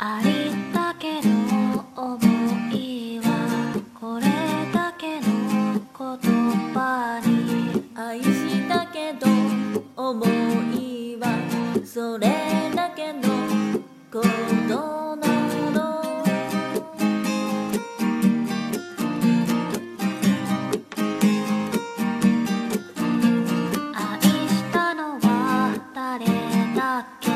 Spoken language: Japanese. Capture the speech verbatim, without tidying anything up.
ありったけの想いはこれだけの言葉に愛したけど思いはそれだけのことなの。 愛したのは誰だっけ